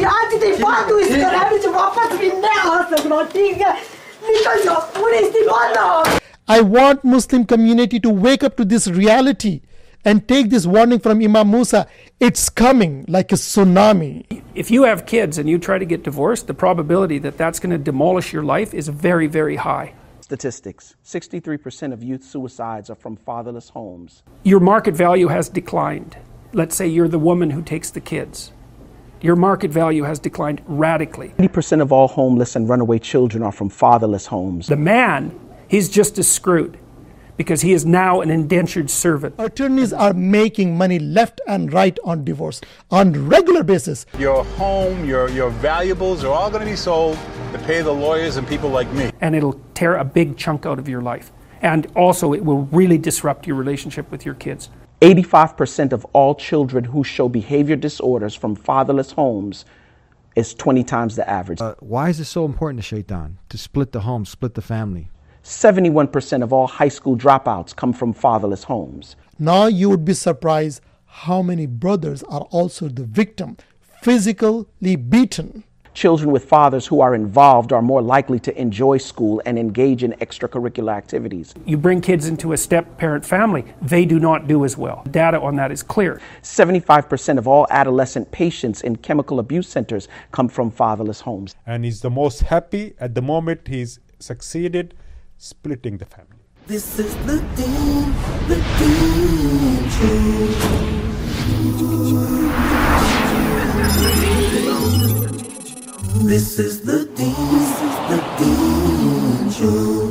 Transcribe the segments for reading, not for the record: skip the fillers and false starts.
आज तेरी बात हुई इस तरह में जब वापस भी नहीं आ सकना ठीक है निकल जाओ पूरे इस्तेमाल ना I want Muslim community to wake up to this reality and take this warning from Imam Musa. It's coming like a tsunami. If you have kids and you try to get divorced, the probability that that's going to demolish your life is very, very high. Statistics: 63% of youth suicides are from fatherless homes. Your market value has declined. Let's say you're the woman who takes the kids. Your market value has declined radically. 80% of all homeless and runaway children are from fatherless homes. The man, he's just as screwed because he is now an indentured servant. Attorneys are making money left and right on divorce on regular basis. Your home, your valuables are all going to be sold to pay the lawyers and people like me. And it'll tear a big chunk out of your life. And also it will really disrupt your relationship with your kids. 85% of all children who show behavior disorders from fatherless homes is 20 times the average. Why is it so important to Shaitan to split the home, split the family? 71% of all high school dropouts come from fatherless homes. Now you would be surprised how many brothers are also the victim, physically beaten. Children with fathers who are involved are more likely to enjoy school and engage in extracurricular activities. You bring kids into a step-parent family, they do not do as well. Data on that is clear. 75% of all adolescent patients in chemical abuse centers come from fatherless homes. And he's the most happy at the moment he's succeeded splitting the family. This is the Deen This is the Deen Show.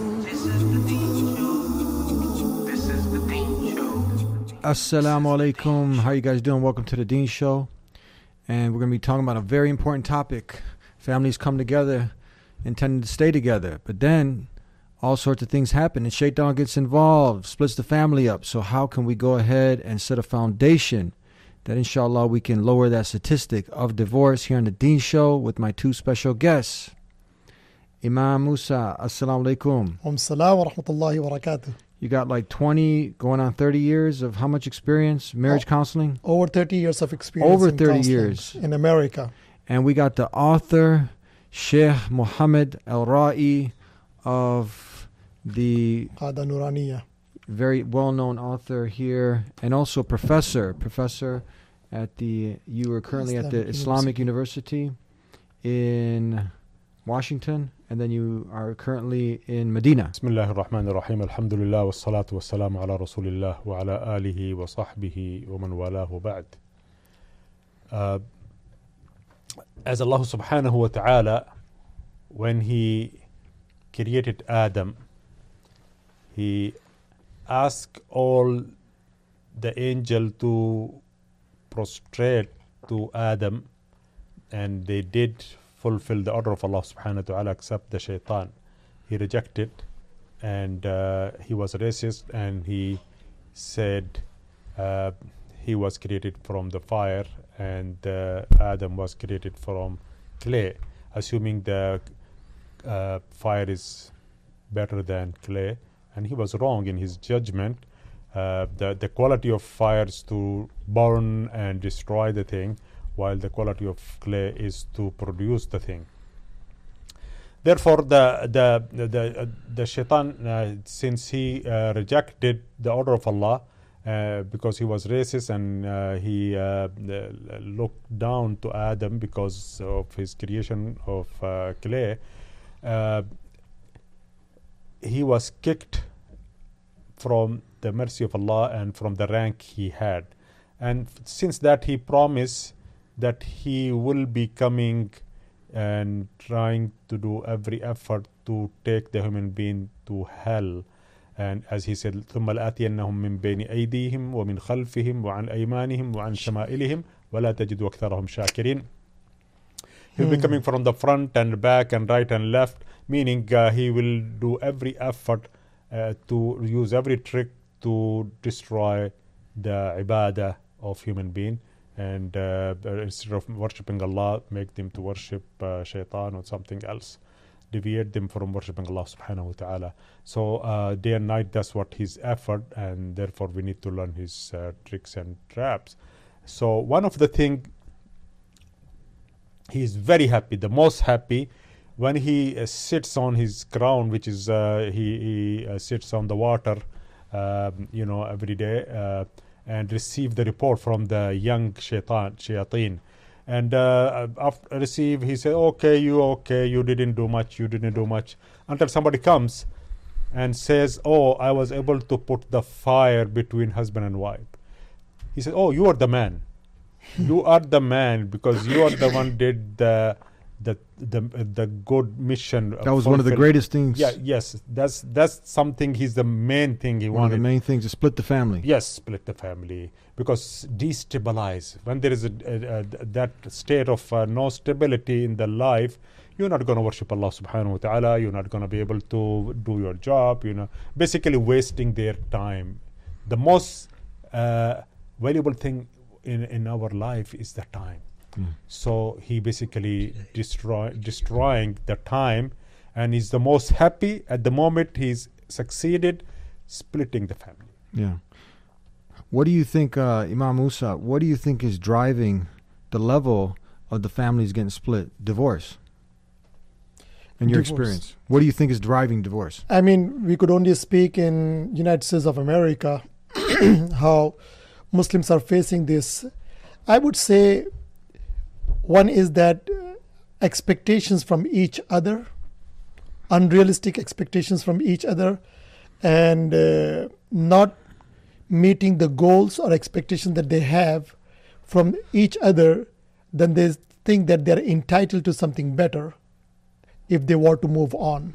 Assalamu alaikum. How you guys doing? Welcome to the Deen Show. And we're going to be talking about a very important topic. Families come together intending to stay together. But then all sorts of things happen and Shaitan gets involved, splits the family up. So how can we go ahead and set a foundation that inshallah we can lower that statistic of divorce here on the Deen Show with my two special guests. Imam Musa, assalamu alaikum. Salam wa rahmatullahi wa barakatuh. You got like 20, going on 30 years of how much experience? Marriage counseling? Over 30 years of experience. Over in 30 counseling years. In America. And we got the author, Sheikh Muhammad Al-Ra'i of the Qada Nuraniya. Very well-known author here, and also professor at the, you are currently at the Islamic University in Washington, and then you are currently in Medina. Bismillah ar-Rahman ar-Rahim. Alhamdulillah wa salatu wa salam ala Rasulillah wa ala alihi wa sahbihi wa man walahu ba'd. As Allah subhanahu wa ta'ala, when He created Adam, He ask all the angel to prostrate to Adam, and they did fulfill the order of Allah subhanahu wa ta'ala except the shaitan. He rejected, and he was racist, and he said he was created from the fire and Adam was created from clay, assuming the fire is better than clay. And he was wrong in his judgment. The quality of fire is to burn and destroy the thing, while the quality of clay is to produce the thing. Therefore, the shaitan, since he rejected the order of Allah, because he was racist, and he looked down to Adam because of his creation of clay, he was kicked from the mercy of Allah and from the rank he had. And since that, he promised that he will be coming and trying to do every effort to take the human being to hell. And as he said, ثُمَّ لَآتِيَنَّهُم مِّن بَيْنِ أَيْدِيهِمْ وَمِنْ خَلْفِهِمْ وَعَنْ أَيْمَانِهِمْ وَعَنْ شَمَائِلِهِمْ وَلَا تَجِدُ أَكْثَرَهُمْ شَاكِرِينَ. He'll be coming from the front and back and right and left, meaning he will do every effort to use every trick to destroy the ibadah of human being, and instead of worshipping Allah, make them to worship shaitan or something else, deviate them from worshipping Allah subhanahu wa ta'ala. So day and night, that's what his effort, and therefore we need to learn his tricks and traps. So one of the things he is very happy, the most happy, when he sits on his crown, which is he sits on the water, every day, and receive the report from the young shayateen. And after receive, he said, okay, you didn't do much, until somebody comes and says, oh, I was able to put the fire between husband and wife. He said, oh, you are the man. You are the man, because you are the one did the good mission. That was one of the greatest things. Yeah, yes, that's something. He's the main thing he wanted. One of the main things is split the family. Yes, split the family, because destabilize. When there is that state of no stability in the life, you're not going to worship Allah subhanahu wa ta'ala. You're not going to be able to do your job. Basically wasting their time. The most valuable thing in our life is the time. So he basically destroying the time, and he's the most happy at the moment he's succeeded splitting the family. Yeah. What do you think, Imam Musa, what do you think is driving the level of the families getting split? Divorce. In your experience, what do you think is driving divorce? I mean, we could only speak in United States of America how Muslims are facing this. I would say one is that expectations from each other, unrealistic expectations from each other, and not meeting the goals or expectations that they have from each other, then they think that they're entitled to something better if they were to move on.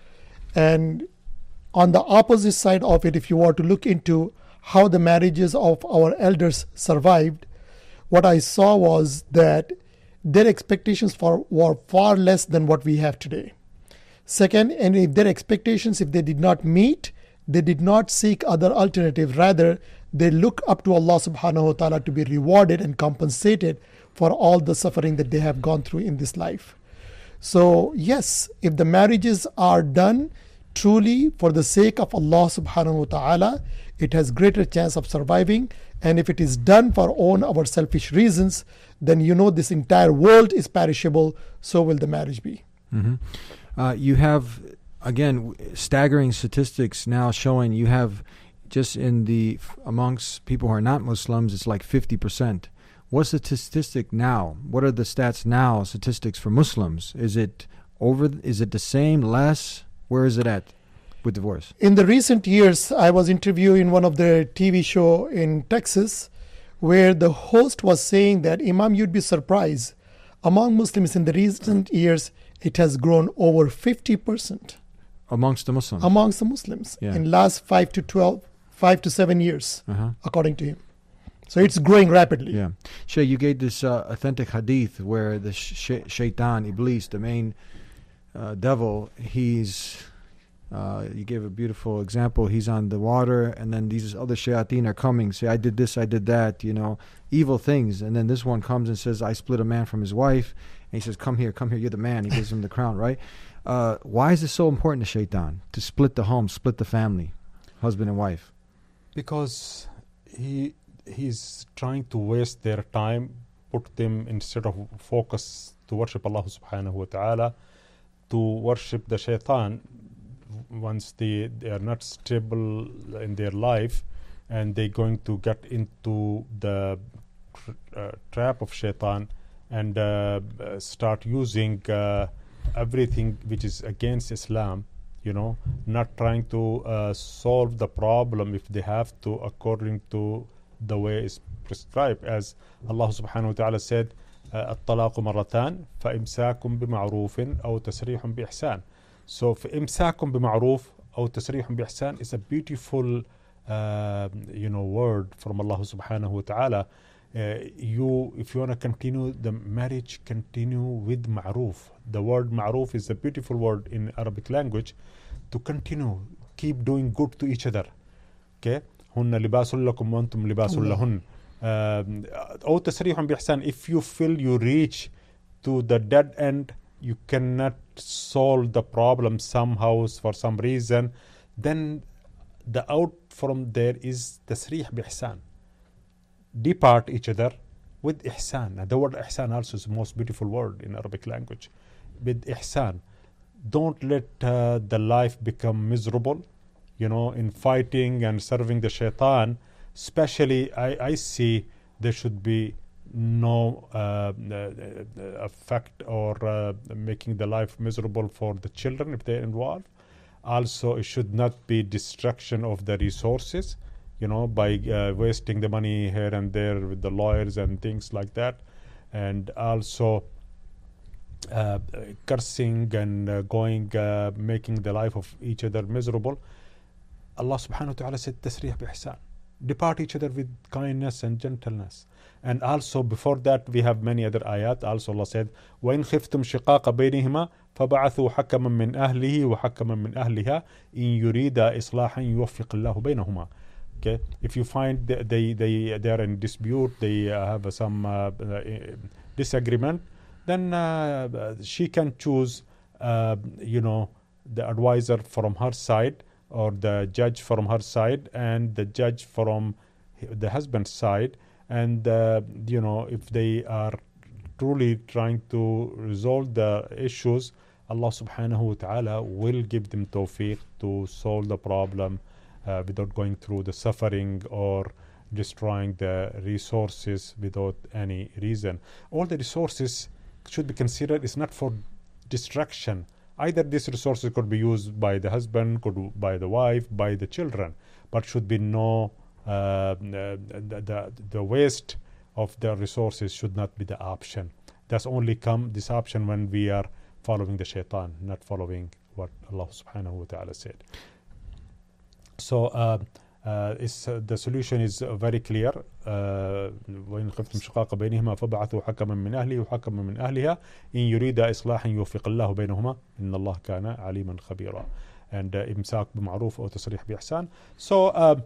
And on the opposite side of it, if you were to look into how the marriages of our elders survived, what I saw was that their expectations were far less than what we have today. Second, and if their expectations, if they did not meet, they did not seek other alternatives. Rather, they look up to Allah subhanahu wa ta'ala to be rewarded and compensated for all the suffering that they have gone through in this life. So yes, if the marriages are done truly for the sake of Allah subhanahu wa ta'ala, it has greater chance of surviving. And if it is done for our selfish reasons, then this entire world is perishable, so will the marriage be. Mm-hmm. You have, again, staggering statistics now showing you have just amongst people who are not Muslims, it's like 50%. What's the statistic now? What are the stats now, statistics for Muslims? Is it the same, less? Where is it at with divorce? In the recent years, I was interviewing one of the TV show in Texas, where the host was saying that, Imam, you'd be surprised. Among Muslims in the recent years, it has grown over 50%. Amongst the Muslims? Amongst the Muslims. Yeah. In last 5 to 7 years, according to him. So it's growing rapidly. Yeah. Shay, you gave this authentic hadith where the shaitan, Iblis, the main devil, you gave a beautiful example. He's on the water, and then these other shayateen are coming, say, I did this, I did that, evil things. And then this one comes and says, I split a man from his wife. And he says, come here, you're the man. He gives him the crown, right? Why is it so important to shaitan, to split the home, split the family, husband and wife? Because he's trying to waste their time, put them, instead of focus to worship Allah subhanahu wa ta'ala, to worship the shaitan. Once they are not stable in their life, and they're going to get into the trap of shaitan and start using everything which is against Islam, not trying to solve the problem if they have to according to the way is prescribed. As Allah subhanahu wa ta'ala said, الطلاق مرتان فإمساك بمعروف أو تسريح بإحسان. So فإمساك بمعروف أو تسريح بإحسان is a beautiful word from Allah subhanahu wa ta'ala. If you want to continue the marriage, continue with ma'roof. The word ma'roof is a beautiful word in Arabic language. To continue, keep doing good to each other. Okay? هن لباس لكم وأنتم لباس لهن. أو تسريح بإحسان. If you feel you reach to the dead end, you cannot solve the problem somehow for some reason, then the out from there is tasrih bihsan. Depart each other with ihsan. And the word ihsan also is the most beautiful word in Arabic language. With ihsan. Don't let the life become miserable, in fighting and serving the shaitan. Especially, I see there should be no effect or making the life miserable for the children if they're involved. Also, it should not be destruction of the resources, by wasting the money here and there with the lawyers and things like that. And also cursing and making the life of each other miserable. Allah subhanahu wa ta'ala said, tasrih bi ihsan. Depart each other with kindness and gentleness. And also before that we have many other ayat. Also Allah said, وَإِنْ خِفْتُمْ شِقَاقَ بَيْنِهِمَا فَبَعَثُوا حَكَمًا مِّنْ أَهْلِهِ وَحَكَمًا مِّنْ أَهْلِهَا إِنْ يُرِيدَ إِصْلَاحًا يُوَفِّقِ اللَّهُ بَيْنَهُمَا. Okay, if you find they are in dispute, they have some disagreement, then she can choose the advisor from her side, or the judge from her side, and the judge from the husband's side. And if they are truly trying to resolve the issues, Allah subhanahu wa ta'ala will give them tawfiq to solve the problem without going through the suffering or destroying the resources without any reason. All the resources should be considered is not for destruction. Either these resources could be used by the husband, could by the wife, by the children, but should be no the waste of the resources should not be the option. That's only this option when we are following the shaitan, not following what Allah subhanahu wa ta'ala said. So the solution is very clear. وإن خفتم شقاق بينهما فبعثوا حكما من أهله وحكما من أهلها إن يريد إصلاحا يوفق الله بينهما إن الله كان عليما خبيرا. And إمساك بمعروف أو تصريح بإحسان. So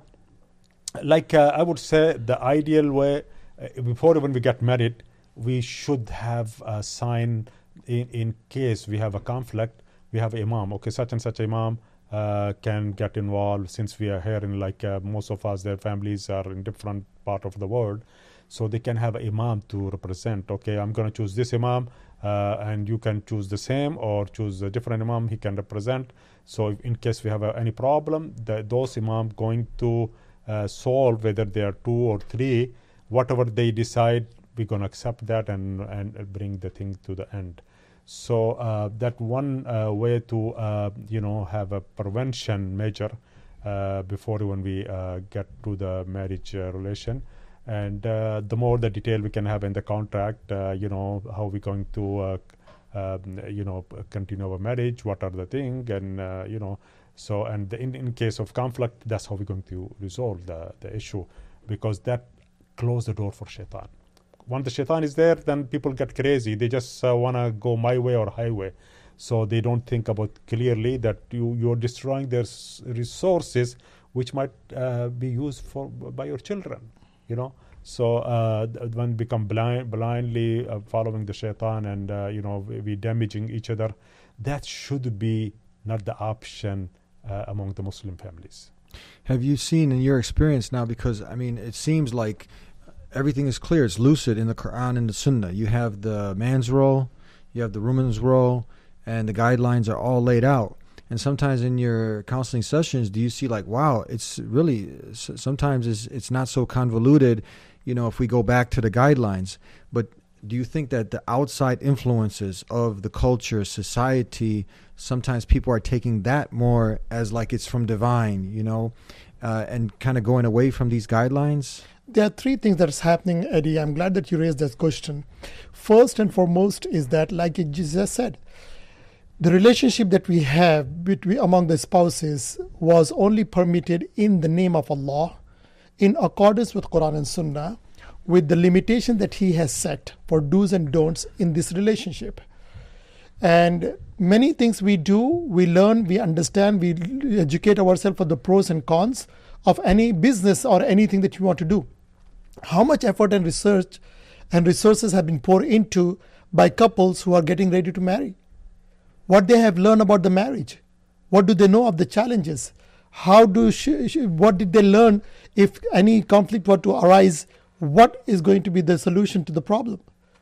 I would say the ideal way, before when we get married, we should have a sign in case we have a conflict. We have imam. Okay, such and such imam can get involved, since we are here in most of us, their families are in different part of the world, so they can have an imam to represent. Okay, I'm going to choose this imam, and you can choose the same or choose a different imam he can represent. So in case we have any problem, those imam going to solve, whether they are 2 or 3, whatever they decide, we're going to accept that and bring the thing to the end. So that one way to have a prevention measure before when we get to the marriage relation. And the more the detail we can have in the contract, how we're going to continue our marriage, what are the things, and so, and in case of conflict, that's how we're going to resolve the issue, because that closes the door for shaitan. Once the shaitan is there, then people get crazy. They just want to go my way or highway. So they don't think about clearly that you're destroying their resources, which might be used by your children. So when we become blindly following the shaitan and we damaging each other, that should be not the option among the Muslim families. Have you seen in your experience now, because it seems like everything is clear, it's lucid in the Quran and the Sunnah. You have the man's role, you have the woman's role, and the guidelines are all laid out. And sometimes in your counseling sessions, do you see wow, it's really, sometimes it's not so convoluted, if we go back to the guidelines. But do you think that the outside influences of the culture, society, sometimes people are taking that more as it's from divine, and kind of going away from these guidelines? There are 3 things that's happening, Eddie. I'm glad that you raised this question. First and foremost is that, like you just said, the relationship that we have among the spouses was only permitted in the name of Allah, in accordance with Quran and Sunnah, with the limitation that He has set for do's and don'ts in this relationship. And many things we do, we learn, we understand, we educate ourselves for the pros and cons of any business or anything that you want to do. How much effort and research and resources have been poured into by couples who are getting ready to marry? What they have learned about the marriage? What do they know of the challenges? What did they learn if any conflict were to arise? what is going to be the solution to the problem?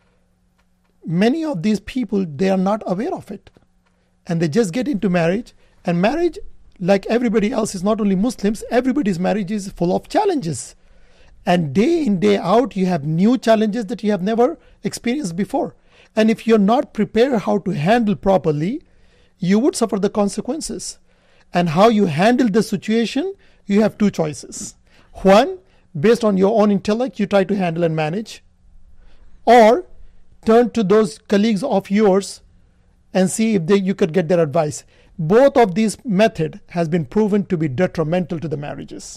Many of these people, they are not aware of it. And they just get into marriage. And marriage, like everybody else, is not only Muslims, everybody's marriage is full of challenges. And day in, day out, you have new challenges that you have never experienced before. And if you're not prepared how to handle properly, you would suffer the consequences. And how you handle the situation, you have two choices. One, based on your own intellect, you try to handle and manage. Or turn to those colleagues of yours and see if you could get their advice. Both of these method has been proven to be detrimental to the marriages.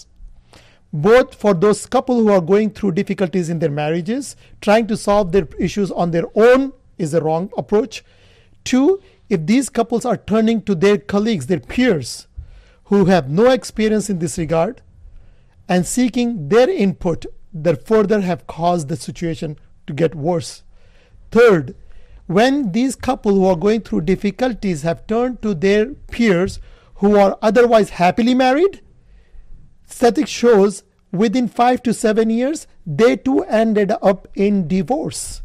Both for those couple who are going through difficulties in their marriages, trying to solve their issues on their own is a wrong approach. Two, if these couples are turning to their colleagues, their peers, who have no experience in this regard, and seeking their input, that further have caused the situation to get worse. Third, when these couple who are going through difficulties have turned to their peers who are otherwise happily married, statistics shows within 5 to 7 years, they too ended up in divorce.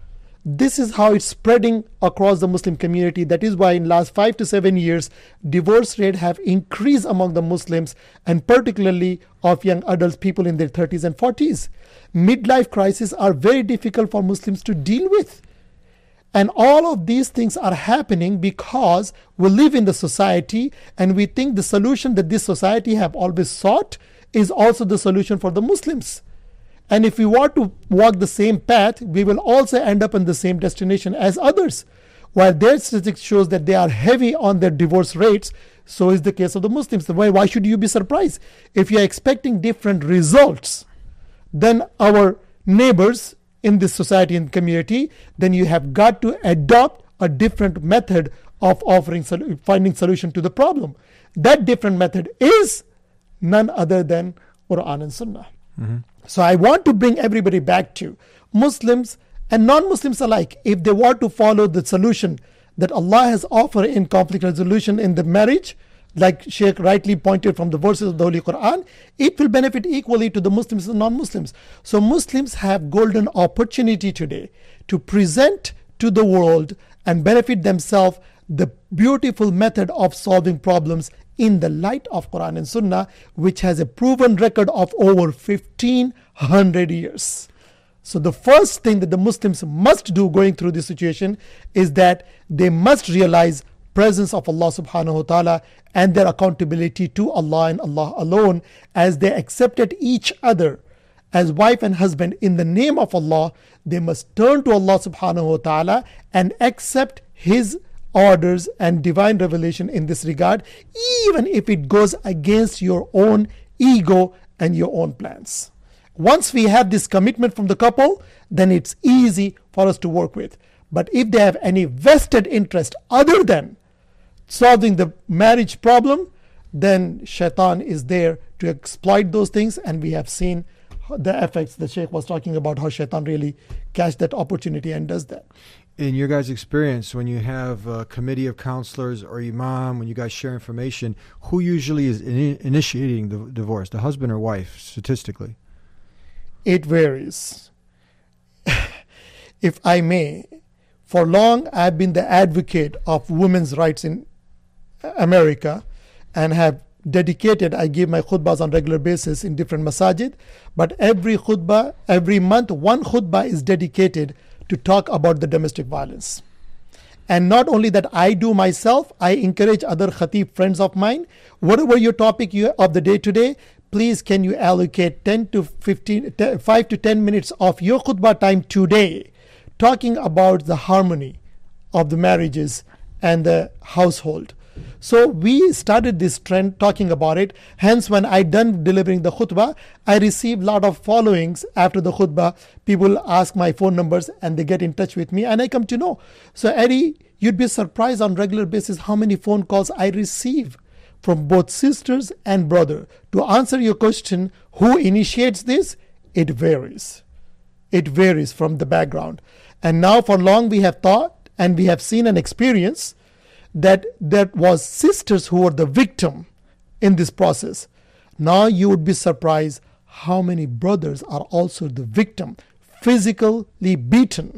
This is how it's spreading across the Muslim community. That is why in last 5 to 7 years, divorce rate have increased among the Muslims, and particularly of young adults, people in their 30s and 40s. Midlife crises are very difficult for Muslims to deal with. And all of these things are happening because we live in the society and we think the solution that this society have always sought is also the solution for the Muslims. And if we want to walk the same path, we will also end up in the same destination as others. While their statistics shows that they are heavy on their divorce rates, so is the case of the Muslims. Why should you be surprised? If you are expecting different results than our neighbors in this society and community, then you have got to adopt a different method of finding solution to the problem. That different method is none other than Quran and Sunnah. Mm-hmm. So I want to bring everybody back to Muslims and non-Muslims alike. If they want to follow the solution that Allah has offered in conflict resolution in the marriage, like Sheikh rightly pointed from the verses of the Holy Quran, it will benefit equally to the Muslims and non-Muslims. So Muslims have golden opportunity today to present to the world and benefit themselves the beautiful method of solving problems in the light of Quran and Sunnah, which has a proven record of over 1500 years. So the first thing that the Muslims must do going through this situation is that they must realize presence of Allah subhanahu wa ta'ala and their accountability to Allah and Allah alone, as they accepted each other as wife and husband in the name of Allah. They must turn to Allah subhanahu wa ta'ala and accept His orders and divine revelation in this regard, even if it goes against your own ego and your own plans. Once we have this commitment from the couple, then it's easy for us to work with. But if they have any vested interest other than solving the marriage problem, then shaitan is there to exploit those things, and we have seen the effects the Sheikh was talking about, how shaitan really catch that opportunity and does that. In your guys' experience, when you have a committee of counselors or imam, when you guys share information, who usually is initiating the divorce, the husband or wife, statistically? It varies. If I may, for long I've been the advocate of women's rights in America and have dedicated, I give my khutbahs on regular basis in different masajid, but every khutbah, every month, one khutbah is dedicated to talk about the domestic violence. And not only that I do myself, I encourage other khatib friends of mine, whatever your topic of the day today, please can you allocate 5 to 10 minutes of your khutbah time today talking about the harmony of the marriages and the household. So we started this trend talking about it. Hence, when I done delivering the khutbah, I received a lot of followings after the khutbah. People ask my phone numbers and they get in touch with me and I come to know. So Eddie, you'd be surprised on regular basis how many phone calls I receive from both sisters and brother. To answer your question, who initiates this? It varies. It varies from the background. And now for long we have thought and we have seen and experienced that there was sisters who were the victim in this process. Now you would be surprised how many brothers are also the victim, physically beaten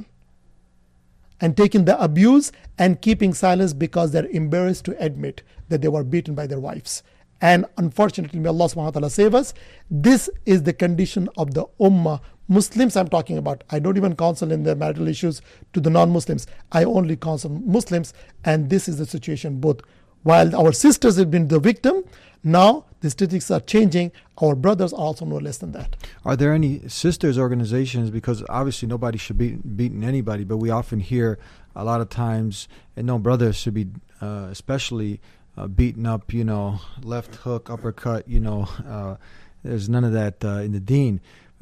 and taking the abuse and keeping silence because they're embarrassed to admit that they were beaten by their wives. And unfortunately, may Allah subhanahu wa ta'ala save us, this is the condition of the ummah. Muslims I'm talking about. I don't even counsel in the marital issues to the non-Muslims. I only counsel Muslims, and this is the situation both. While our sisters have been the victim, now the statistics are changing. Our brothers are also no less than that. Are there any sisters organizations? Because obviously nobody should be beating anybody, but we often hear a lot of times, and no brother should be especially beaten up, left hook, uppercut, there's none of that in the deen.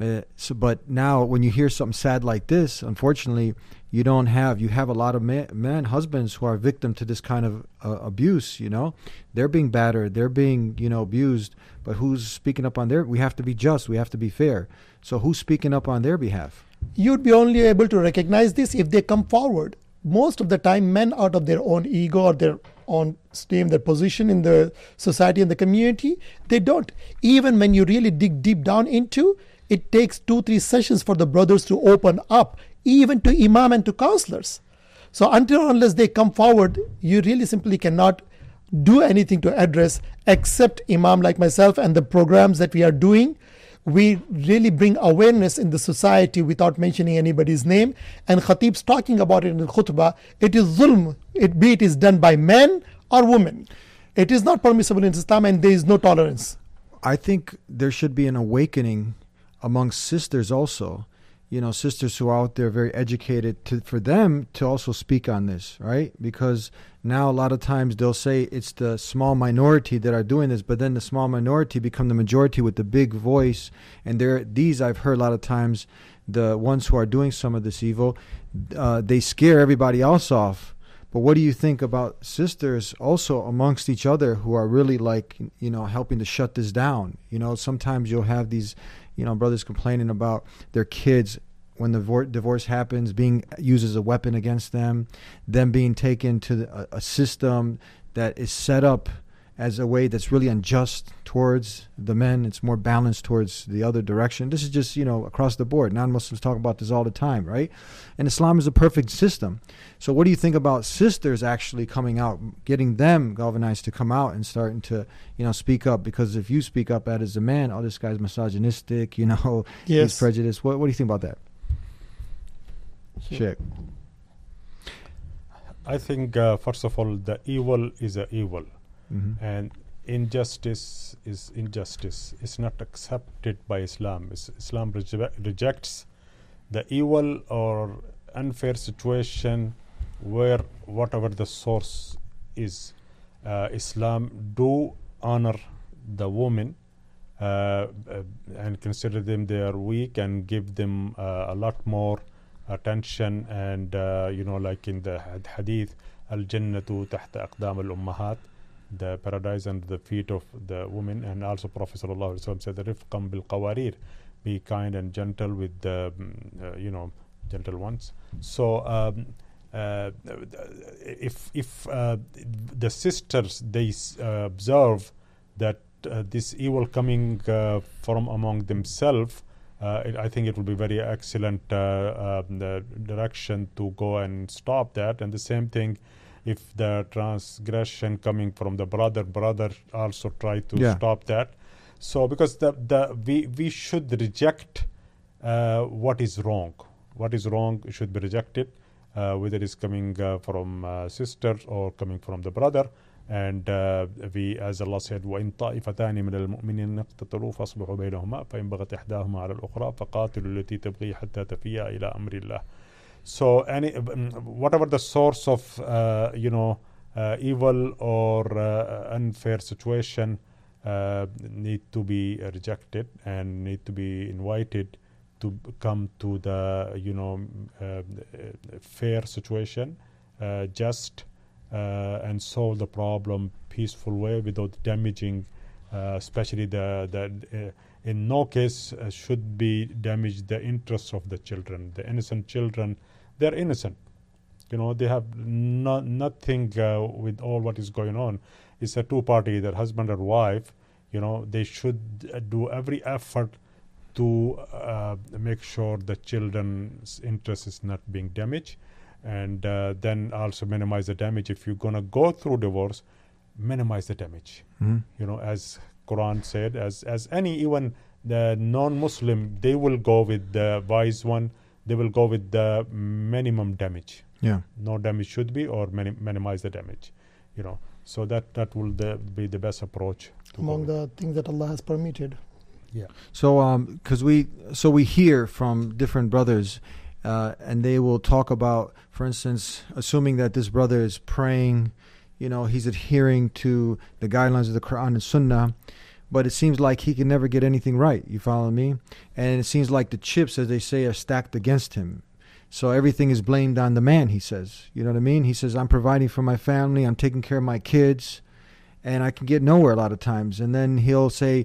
But now when you hear something sad like this, unfortunately, you have a lot of men, husbands who are victim to this kind of abuse, They're being battered, they're being, abused, but who's speaking up on we have to be just, we have to be fair. So who's speaking up on their behalf? You'd be only able to recognize this if they come forward. Most of the time, men out of their own ego or their own esteem, their position in the society and the community, they don't. Even when you really dig deep down into, it takes 2-3 sessions for the brothers to open up, even to imam and to counselors. So unless they come forward, you really simply cannot do anything to address, except imam like myself and the programs that we are doing. We really bring awareness in the society without mentioning anybody's name. And Khatib's talking about it in the khutbah. It is zulm, be it is done by men or women. It is not permissible in Islam, and there is no tolerance. I think there should be an awakening amongst sisters also. Sisters who are out there very educated, for them to also speak on this, right? Because now a lot of times they'll say it's the small minority that are doing this, but then the small minority become the majority with the big voice. And I've heard a lot of times, the ones who are doing some of this evil, they scare everybody else off. But what do you think about sisters also amongst each other who are really helping to shut this down? Sometimes you'll have these brothers complaining about their kids when the divorce happens being used as a weapon against them being taken to a system that is set up as a way that's really unjust towards the men. It's more balanced towards the other direction. This is just, across the board. Non-Muslims talk about this all the time, right? And Islam is a perfect system. So what do you think about sisters actually coming out, getting them galvanized to come out and starting to, speak up? Because if you speak up as a man, this guy's misogynistic, he's prejudiced. What do you think about that? Sheikh. I think, first of all, the evil is a evil. Mm-hmm. And injustice is injustice. It's not accepted by Islam. Islam rejects the evil or unfair situation where whatever the source is. Islam do honor the women and consider them they are weak and give them a lot more attention. And like in the hadith, al-jannatu tahta aqdam al-ummahat, the paradise under the feet of the women. And also Prophet sallallahu alaihi wasallam said, rifqan bil qawarir, be kind and gentle with the gentle ones. So if the sisters, they observe that this evil coming from among themselves, I think it will be very excellent direction to go and stop that. And the same thing, if the transgression coming from the brother also try to stop that. So because we should reject what is wrong. What is wrong should be rejected, whether it's coming from sisters or coming from the brother. And we, as Allah said, وَإِن طَائِفَتَانِ مِنَ الْمُؤْمِنِينَ اقْتَتَلُوا فَاصْبِرُوا بَيْنَهُمَا فَإِن بَغَتْ إِحْدَاهُمَا عَلَى الْأُخْرَى فَقَاتِلُوا الَّتِي تَبْغِي حَتَّى تَفِيَّ إِلَى أَمْرِ اللَّهِ. So whatever the source of evil or unfair situation need to be rejected and need to be invited to come to the fair situation, just and solve the problem peaceful way without damaging, especially in no case should be damage the interests of the children. The innocent children, they're innocent. They have nothing with all what is going on. It's a two-party, either husband or wife. They should do every effort to make sure the children's interest is not being damaged, and then also minimize the damage. If you're gonna go through divorce, minimize the damage. You know, as Quran said, as any, even the non-Muslim, they will go with the wise one. They will go with the minimum damage. Yeah. No damage should be, or minimize the damage. You know, so that will be the best approach to Among go the things that Allah has permitted. yeah. So, because we hear from different brothers, and they will talk about, for instance, assuming that this brother is praying, you know, he's adhering to the guidelines of the Quran and Sunnah, but it seems like he can never get anything right. You follow me? And it seems like the chips, as they say, are stacked against him. So everything is blamed on the man, he says. You know what I mean? He says, I'm providing for my family, I'm taking care of my kids, and I can get nowhere a lot of times. And then he'll say,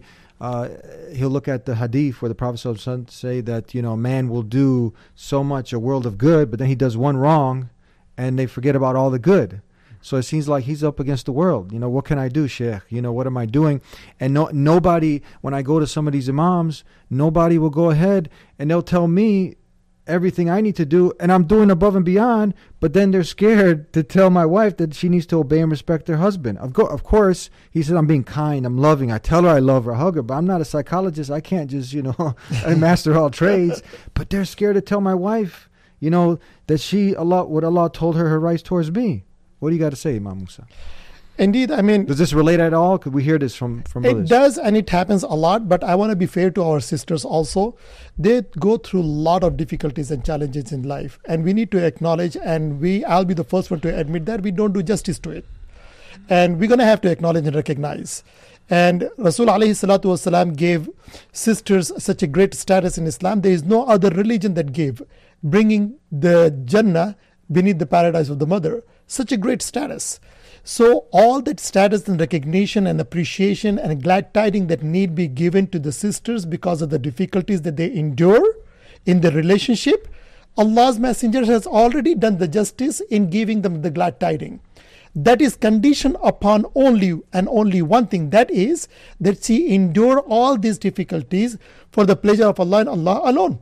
he'll look at the hadith where the Prophet ﷺ say that, you know, man will do so much, a world of good, but then he does one wrong, and they forget about all the good. So it seems like he's up against the world. You know, what can I do, Sheikh? You know, what am I doing? And nobody, when I go to some of these imams, nobody will go ahead and they'll tell me everything I need to do, and I'm doing above and beyond, but then they're scared to tell my wife that she needs to obey and respect her husband. Of course, he said, I'm being kind, I'm loving, I tell her I love her, I hug her, but I'm not a psychologist. I can't just, you know, master all trades. But they're scared to tell my wife, you know, that what Allah told her rights towards me. What do you got to say, Imam Musa? Indeed, I mean, does this relate at all? Could we hear this from others? It does, and it happens a lot, but I want to be fair to our sisters also. They go through a lot of difficulties and challenges in life, and we need to acknowledge, and I'll be the first one to admit that we don't do justice to it. And we're going to have to acknowledge and recognize. And Rasul alayhi salatu wasalam gave sisters such a great status in Islam. There is no other religion that gave, bringing the Jannah beneath the paradise of the mother. Such a great status. So all that status and recognition and appreciation and glad tidings that need be given to the sisters because of the difficulties that they endure in the relationship, Allah's Messenger has already done the justice in giving them the glad tidings. That is conditioned upon only and only one thing, that is that she endure all these difficulties for the pleasure of Allah and Allah alone.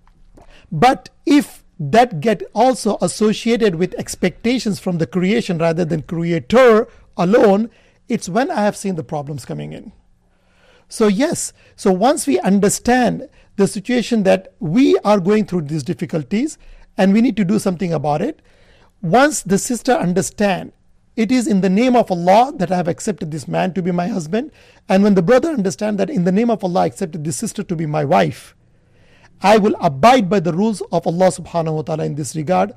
But if that get also associated with expectations from the creation rather than creator alone, it's when I have seen the problems coming in. So yes, so once we understand the situation that we are going through these difficulties and we need to do something about it, once the sister understand it is in the name of Allah that I have accepted this man to be my husband, and when the brother understand that in the name of Allah I accepted this sister to be my wife, I will abide by the rules of Allah subhanahu wa ta'ala in this regard.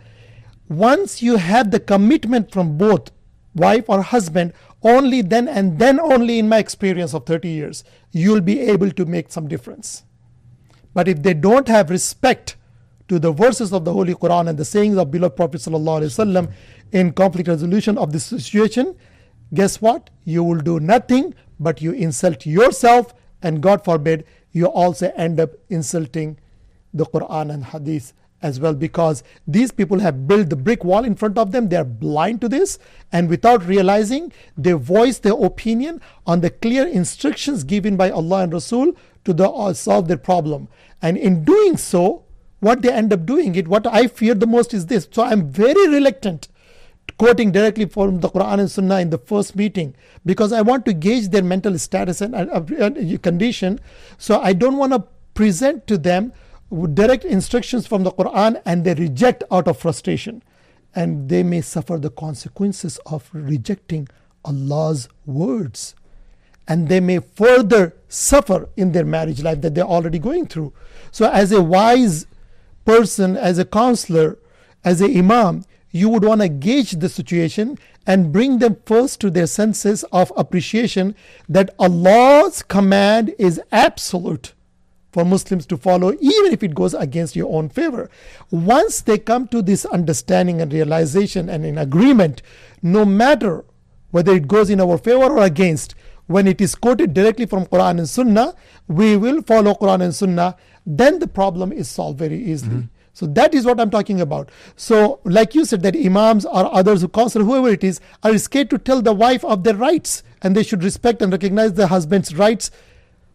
Once you have the commitment from both wife or husband, only then and then only, in my experience of 30 years, you'll be able to make some difference. But if they don't have respect to the verses of the Holy Quran and the sayings of beloved Prophet sallallahu alaihi wasallam in conflict resolution of this situation, guess what? You will do nothing but you insult yourself, and God forbid, you also end up insulting the Quran and Hadith as well, because these people have built the brick wall in front of them. They are blind to this, and without realizing, they voice their opinion on the clear instructions given by Allah and Rasul to solve their problem. And in doing so, what they end up doing, what I fear the most is this. So I'm very reluctant quoting directly from the Quran and Sunnah in the first meeting, because I want to gauge their mental status and condition. So I don't want to present to them direct instructions from the Quran and they reject out of frustration, and they may suffer the consequences of rejecting Allah's words, and they may further suffer in their marriage life that they're already going through. So as a wise person, as a counselor, as an imam, you would want to gauge the situation and bring them first to their senses of appreciation that Allah's command is absolute for Muslims to follow, even if it goes against your own favor. Once they come to this understanding and realization and in agreement, no matter whether it goes in our favor or against, when it is quoted directly from Quran and Sunnah, we will follow Quran and Sunnah. Then the problem is solved very easily. So that is what I'm talking about. So like you said, that imams or others who counsel, whoever it is, are scared to tell the wife of their rights, and they should respect and recognize the husband's rights.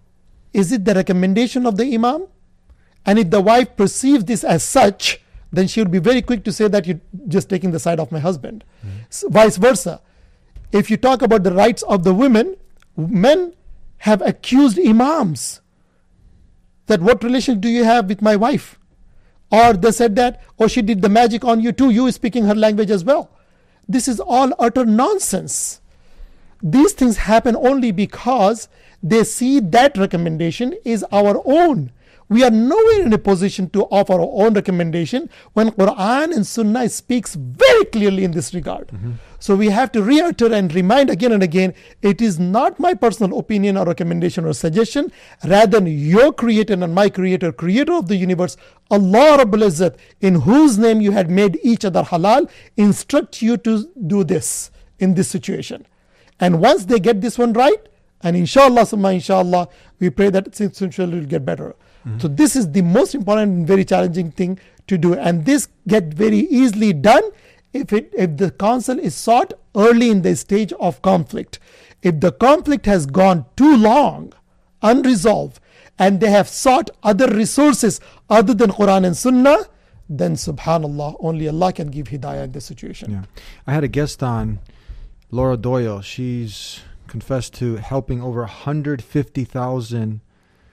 is it the recommendation of the imam? And if the wife perceives this as such, then she would be very quick to say that you're just taking the side of my husband. So vice versa. If you talk about the rights of the women, men have accused imams that what relation do you have with my wife? Or they said that, oh, she did the magic on you too, you speaking her language as well. This is all utter nonsense. These things happen only because they see that recommendation is our own. We are nowhere in a position to offer our own recommendation when Quran and Sunnah speaks very clearly in this regard. So we have to reiterate and remind again and again, it is not my personal opinion or recommendation or suggestion, rather your creator and my creator, creator of the universe, Allah Rabbul Izzat, in whose name you had made each other halal, instruct you to do this in this situation. And once they get this one right, and inshallah, summa inshallah, we pray that things will get better. So this is the most important and very challenging thing to do, and this get very easily done if the counsel is sought early in the stage of conflict. If the conflict has gone too long unresolved and they have sought other resources other than Quran and Sunnah, then subhanallah, only Allah can give hidayah in this situation. Yeah. I had a guest on, Laura Doyle. She's confessed to helping over 150,000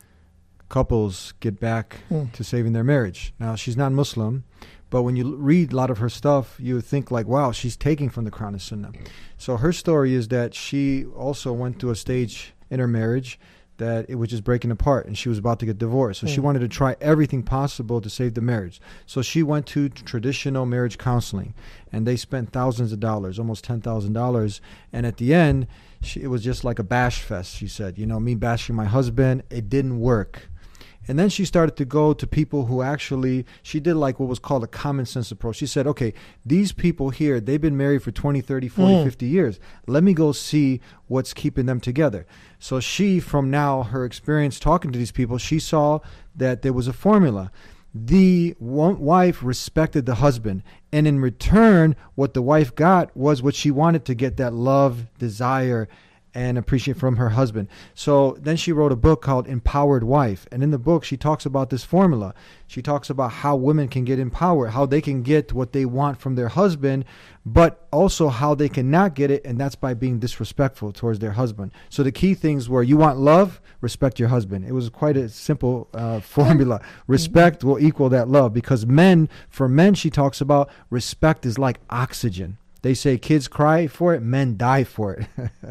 couples get back to saving their marriage. Now, she's not Muslim, but when you read a lot of her stuff, you think like, wow, she's taking from the Quran and Sunnah. So her story is that she also went to a stage in her marriage that it was just breaking apart and she was about to get divorced. So she wanted to try everything possible to save the marriage. So she went to traditional marriage counseling and they spent thousands of dollars, almost $10,000. And at the end, it was just like a bash fest. She said, me bashing my husband, it didn't work. And then she started to go to people who actually, she did like what was called a common sense approach. She said, okay, these people here, they've been married for 20, 30, 40, 50 years. Let me go see what's keeping them together. So she, from now, her experience talking to these people, she saw that there was a formula. The wife respected the husband. And in return, what the wife got was what she wanted to get, that love, desire, and appreciate from her husband. So then she wrote a book called Empowered Wife. And in the book, she talks about this formula. She talks about how women can get empowered, how they can get what they want from their husband, but also how they cannot get it, and that's by being disrespectful towards their husband. So the key things were, you want love, respect your husband. It was quite a simple formula. Respect will equal that love, because for men, she talks about think is like oxygen. They say kids cry for it, men die for it.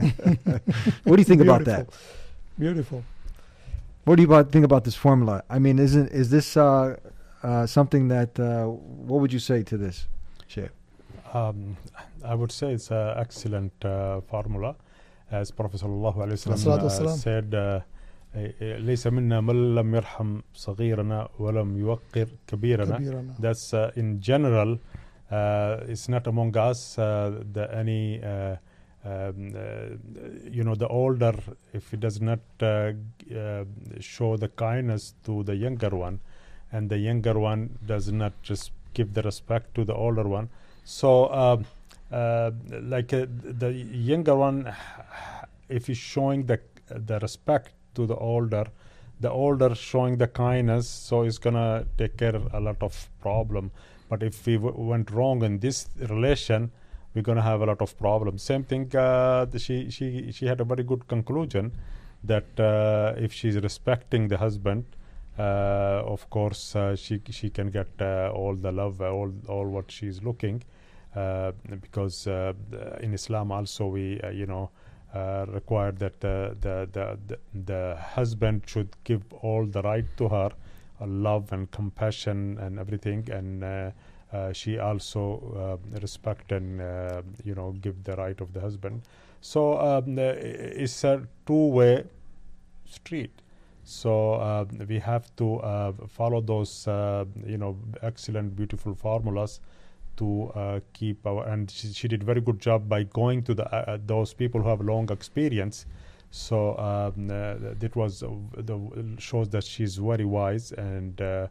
What do you think about that? Beautiful. What do you think about this formula? I mean, is this something that, what would you say to this, Sheikh? I would say it's an excellent formula. As Prophet sallallahu alaihi wasallam said, ليس منا من لم يرحم صغيرنا ولم يوقر كبيرنا. That's in general. It's not among us the older, if he does not show the kindness to the younger one, and the younger one does not just give the respect to the older one. So the younger one, if he's showing the respect to the older showing the kindness, so it's gonna take care of a lot of problem. But if we went wrong in this relation, we're going to have a lot of problems. Same thing, she had a very good conclusion that if she's respecting the husband, of course, she can get all the love, all what she's looking, because in Islam also we, require that the husband should give all the right to her, love and compassion and everything, and she also respect and give the right of the husband. So it's a two-way street. So we have to follow those excellent, beautiful formulas to keep our. And she did very good job by going to those people who have long experience. So that was shows that she's very wise, and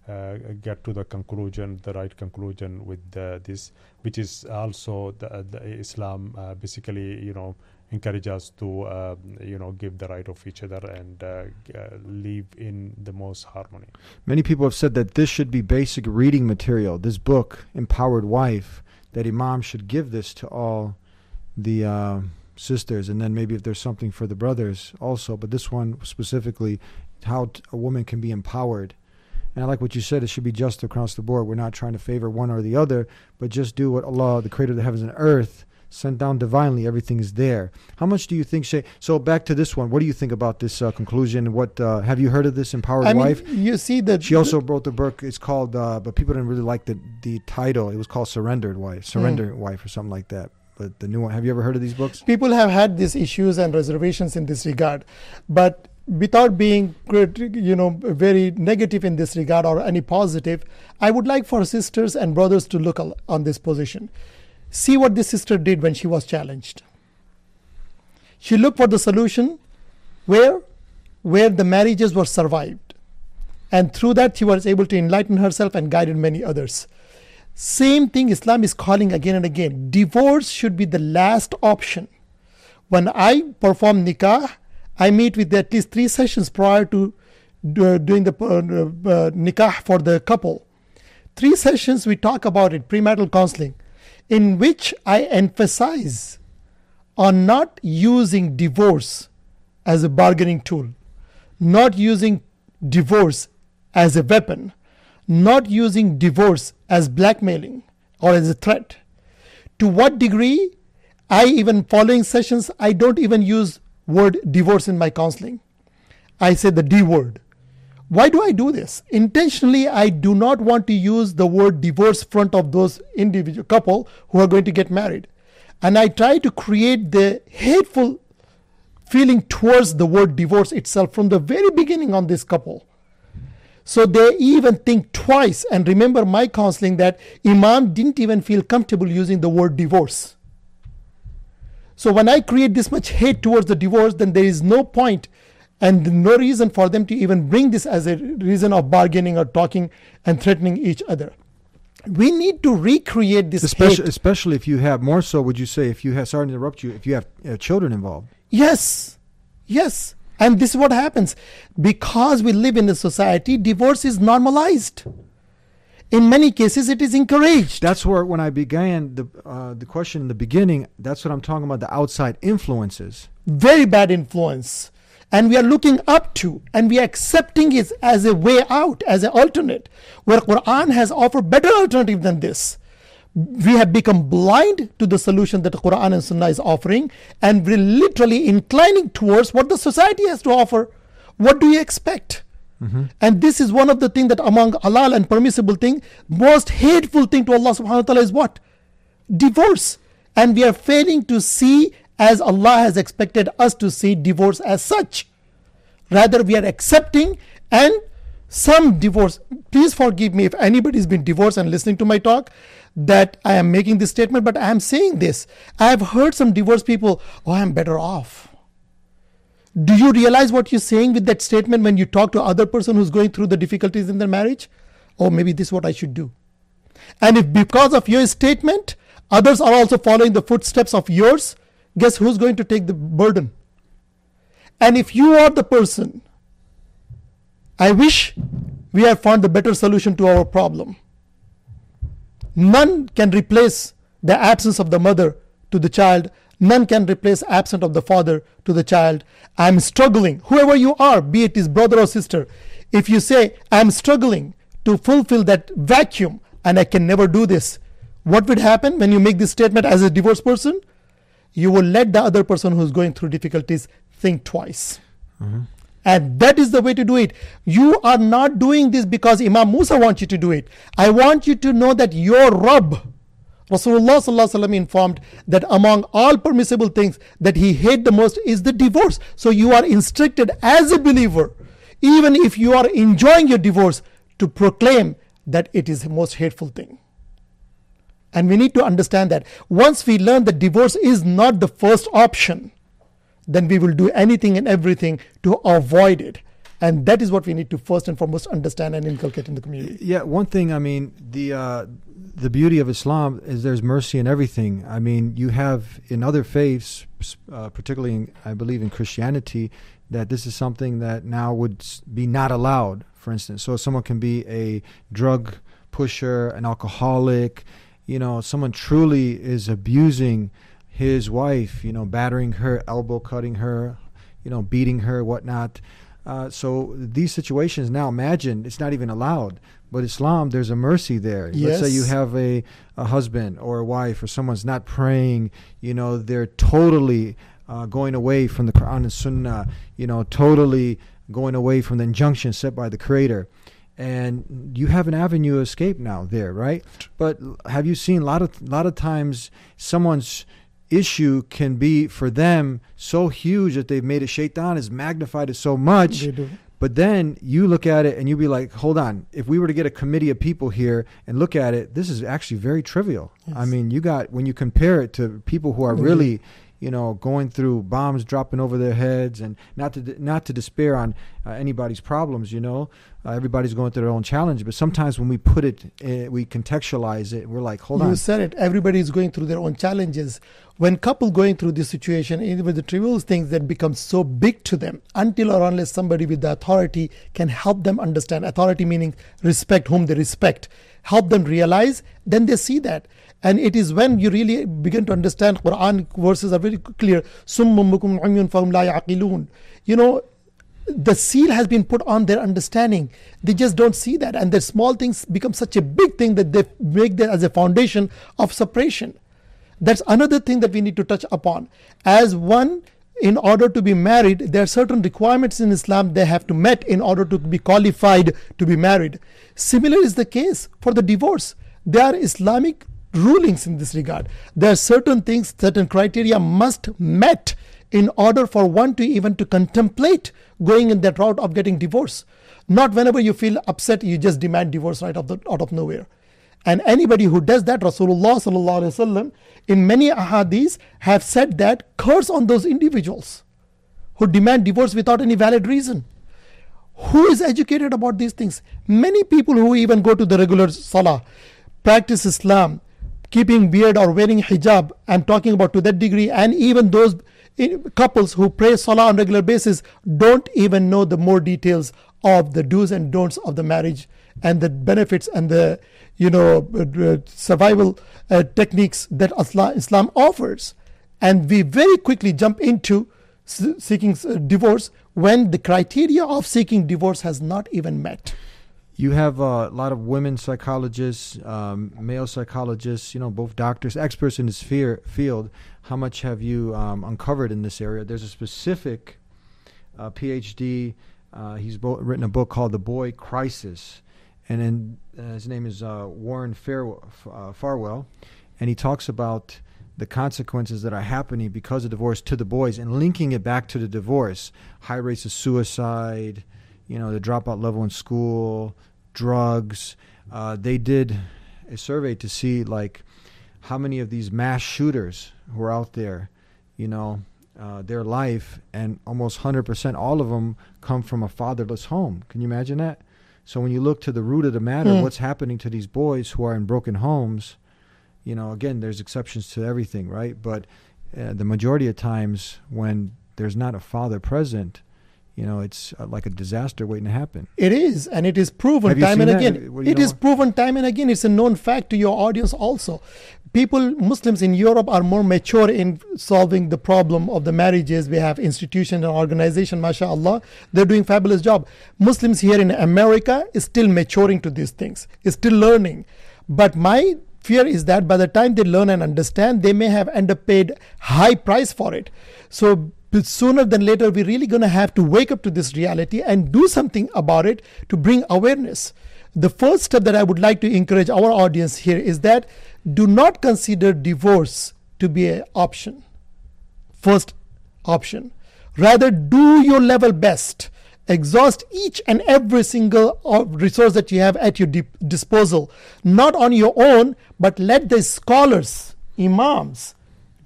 get to the conclusion, the right conclusion with this, which is also the Islam basically, encourage us to, give the right of each other and live in the most harmony. Many people have said that this should be basic reading material. This book, Empowered Wife, that Imam should give this to all the sisters, and then maybe if there's something for the brothers also. But this one specifically, how a woman can be empowered. And I like what you said, it should be just across the board. We're not trying to favor one or the other, but just do what Allah, the creator of the heavens and earth, sent down divinely. Everything is there. How much do you think, Shay? So back to this one. What do you think about this conclusion? What have you heard of this Empowered Wife? You see that she also wrote the book. It's called, but people didn't really like the title. It was called Surrendered Wife, Wife, or something like that. But the new one, have you ever heard of these books? People have had these issues and reservations in this regard, but without being, very negative in this regard or any positive, I would like for sisters and brothers to look on this position. See what this sister did when she was challenged. She looked for the solution where the marriages were survived. And through that, she was able to enlighten herself and guided many others. Same thing Islam is calling again and again. Divorce should be the last option. When I perform nikah, I meet with at least 3 sessions prior to doing the nikah for the couple. 3 sessions we talk about it, premarital counseling, in which I emphasize on not using divorce as a bargaining tool, not using divorce as a weapon, not using divorce as blackmailing or as a threat. To what degree, following sessions, I don't even use word divorce in my counseling. I say the D word. Why do I do this? Intentionally, I do not want to use the word divorce in front of those individual couple who are going to get married. And I try to create the hateful feeling towards the word divorce itself from the very beginning on this couple. So they even think twice. And remember my counseling that Imam didn't even feel comfortable using the word divorce. So when I create this much hate towards the divorce, then there is no point and no reason for them to even bring this as a reason of bargaining or talking and threatening each other. We need to recreate this hate. Especially if you have, more so would you say, if you have, sorry to interrupt you, if you have children involved. Yes. And this is what happens. Because we live in a society, divorce is normalized. In many cases, it is encouraged. That's where, when I began the question in the beginning, that's what I'm talking about, the outside influences. Very bad influence. And we are looking up to, and we are accepting it as a way out, as an alternate, where Quran has offered better alternative than this. We have become blind to the solution that the Quran and Sunnah is offering, and we're literally inclining towards what the society has to offer. What do you expect? And this is one of the things that among halal and permissible thing, most hateful thing to Allah subhanahu wa ta'ala is what? Divorce. And we are failing to see as Allah has expected us to see divorce as such. Rather, we are accepting, and some divorce, please forgive me if anybody's been divorced and listening to my talk, that I am making this statement, but I am saying this. I have heard some divorced people, I am better off. Do you realize what you're saying with that statement when you talk to other person who's going through the difficulties in their marriage? Oh, maybe this is what I should do. And if because of your statement, others are also following the footsteps of yours, guess who's going to take the burden? And if you are the person, I wish we have found the better solution to our problem. None can replace the absence of the mother to the child. None can replace absence of the father to the child. I'm struggling, whoever you are, be it his brother or sister. If you say, I'm struggling to fulfill that vacuum and I can never do this, what would happen when you make this statement as a divorced person? You will let the other person who's going through difficulties think twice. And that is the way to do it. You are not doing this because Imam Musa wants you to do it. I want you to know that your Rabb, Rasulullah sallallahu alaihi wasallam, informed that among all permissible things that he hates the most is the divorce. So you are instructed as a believer, even if you are enjoying your divorce, to proclaim that it is the most hateful thing. And we need to understand that once we learn that divorce is not the first option, then we will do anything and everything to avoid it. And that is what we need to first and foremost understand and inculcate in the community. Yeah, one thing, I mean, the beauty of Islam is there's mercy in everything. I mean, you have in other faiths, particularly I believe in Christianity, that this is something that now would be not allowed, for instance. So someone can be a drug pusher, an alcoholic, someone truly is abusing his wife, battering her, elbow cutting her, beating her, whatnot. So these situations now, imagine, it's not even allowed. But Islam, there's a mercy there. Yes. Let's say you have a husband or a wife or someone's not praying, they're totally going away from the Quran and Sunnah, totally going away from the injunction set by the Creator. And you have an avenue of escape now there, right? But have you seen a lot of times someone's issue can be for them so huge that they've made it, shaitan has magnified it so much. They do. But then you look at it and you be like, hold on, if we were to get a committee of people here and look at it, this is actually very trivial. Yes. I mean, when you compare it to people who are really, going through bombs dropping over their heads, and not to despair on anybody's problems, everybody's going through their own challenge. But sometimes when we put it, we contextualize it, we're like, hold on. You said it. Everybody is going through their own challenges. When couple going through this situation, even the trivial things that become so big to them, until or unless somebody with the authority can help them understand, authority meaning respect, whom they respect, help them realize, then they see that. And it is when you really begin to understand, Quran verses are very clear. Summum bukum umyun fahum la yaqilun. The seal has been put on their understanding. They just don't see that. And the small things become such a big thing that they make that as a foundation of separation. That's another thing that we need to touch upon. As one, in order to be married, there are certain requirements in Islam they have to meet in order to be qualified to be married. Similar is the case for the divorce. There are Islamic rulings in this regard. There are certain things, certain criteria must met in order for one to even to contemplate going in that route of getting divorced. Not whenever you feel upset, you just demand divorce out of nowhere. And anybody who does that, Rasulullah sallallahu alaihi wasallam, in many ahadith have said that curse on those individuals who demand divorce without any valid reason. Who is educated about these things? Many people who even go to the regular salah, practice Islam, keeping beard or wearing hijab, I'm talking about to that degree, and even those couples who pray salah on regular basis don't even know the more details of the do's and don'ts of the marriage and the benefits and the survival techniques that Islam offers. And we very quickly jump into seeking divorce when the criteria of seeking divorce has not even met. You have a lot of women psychologists, male psychologists, both doctors, experts in this field. How much have you uncovered in this area? There's a specific PhD. He's written a book called The Boy Crisis. And then his name is Warren Farwell. And he talks about the consequences that are happening because of divorce to the boys and linking it back to the divorce. High rates of suicide, the dropout level in school, drugs. They did a survey to see how many of these mass shooters who are out there, their life, and almost 100%, all of them come from a fatherless home. Can you imagine that? So when you look to the root of the matter, what's happening to these boys who are in broken homes, again, there's exceptions to everything, right? But the majority of times when there's not a father present, it's like a disaster waiting to happen. It is, and it is proven time and again. It is proven time and again. It's a known fact to your audience also. Muslims in Europe are more mature in solving the problem of the marriages. We have institution and organization, mashallah. They're doing fabulous job. Muslims here in America is still maturing to these things, is still learning. But my fear is that by the time they learn and understand, they may have end up paid high price for it. So sooner than later, we're really going to have to wake up to this reality and do something about it to bring awareness. The first step that I would like to encourage our audience here is that do not consider divorce to be an option. First option. Rather, do your level best. Exhaust each and every single resource that you have at your disposal. Not on your own, but let the scholars, imams,